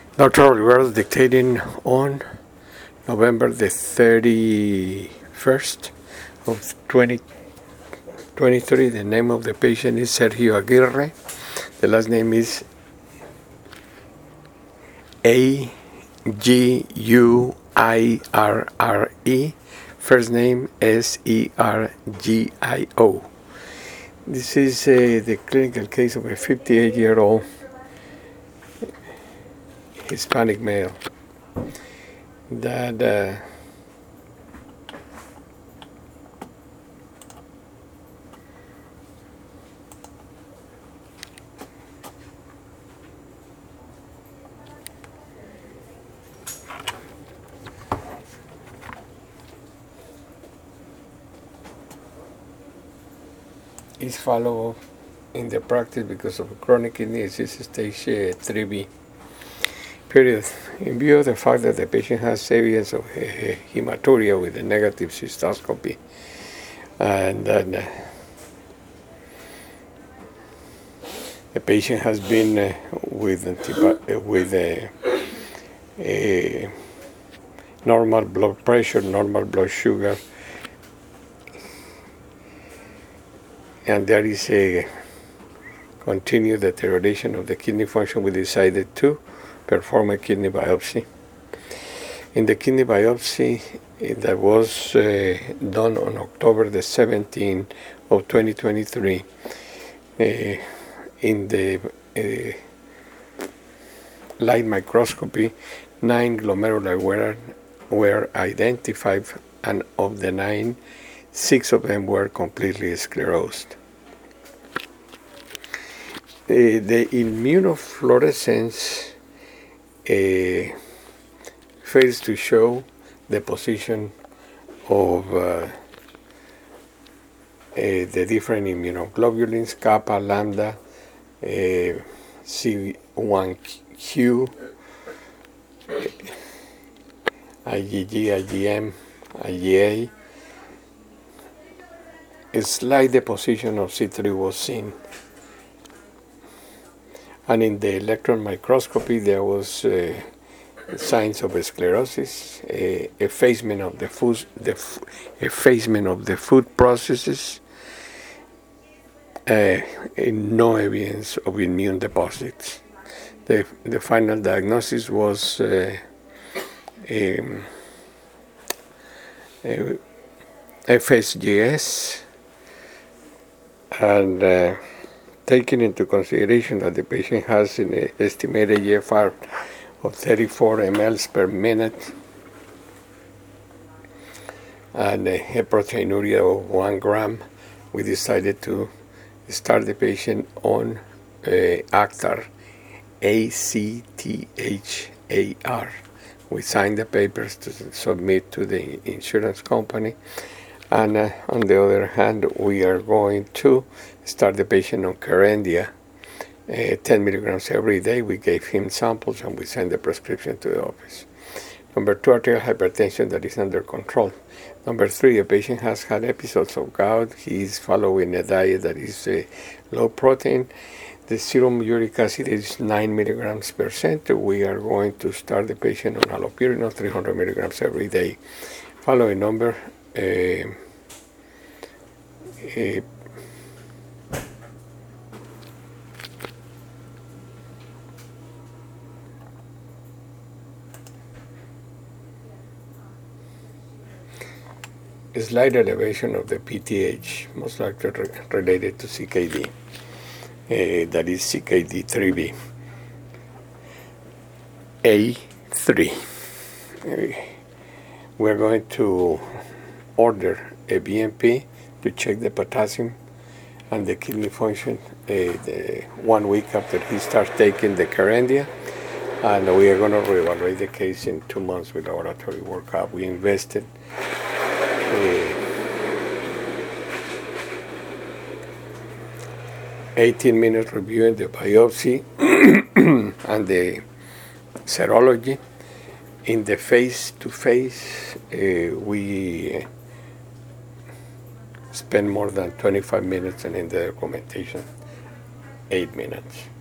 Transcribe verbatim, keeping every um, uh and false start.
Doctor Oliveros dictating on November the thirty-first of twenty twenty-three. The name of the patient is Sergio Aguirre. The last name is A G U I R R E. First name S E R G I O. This is uh, the clinical case of a fifty-eight-year-old Hispanic male that uh, is followed in the practice because of chronic kidney disease stage uh, three B. Period. In view of the fact that the patient has evidence of uh, hematuria with a negative cystoscopy, and that uh, the patient has been uh, with antibi- uh, with a, a normal blood pressure, normal blood sugar, and there is a continued deterioration of the kidney function, we decided to perform a kidney biopsy. In the kidney biopsy that was uh, done on October the seventeenth of twenty twenty-three, uh, in the uh, light microscopy, nine glomeruli were, were identified, and of the nine, six of them were completely sclerosed. Uh, the immunofluorescence uh, fails to show the position of uh, uh, the different immunoglobulins, kappa, lambda, uh, C one Q, IgG, IgM, IgA. A slight deposition of C three was seen. And in the electron microscopy, there was uh, signs of sclerosis, uh, effacement of the food, the f- effacement of the food processes, uh, no evidence of immune deposits. The the final diagnosis was uh, um, uh, F S G S, and uh, taking into consideration that the patient has an estimated G F R of thirty-four milliliters per minute and a proteinuria of one gram, we decided to start the patient on uh, Actar, A C T H A R. We signed the papers to submit to the insurance company. And uh, on the other hand, we are going to start the patient on Kerendia, uh, ten milligrams every day. We gave him samples and we sent the prescription to the office. Number two, arterial hypertension that is under control. Number three, the patient has had episodes of gout. He is following a diet that is uh, low protein. The serum uric acid is nine milligrams per cent. We are going to start the patient on allopurinol, three hundred milligrams every day. Following number, Uh, uh, a slight elevation of the P T H, most likely re- related to C K D, uh, that is C K D three B. A three. Uh, we're going to order a B M P to check the potassium and the kidney function uh, the one week after he starts taking the Kerendia, and we are going to reevaluate the case in two months with laboratory workup. We invested uh, eighteen minutes reviewing the biopsy and the serology. In the face-to-face, uh, we spend more than twenty-five minutes, and in the documentation, eight minutes.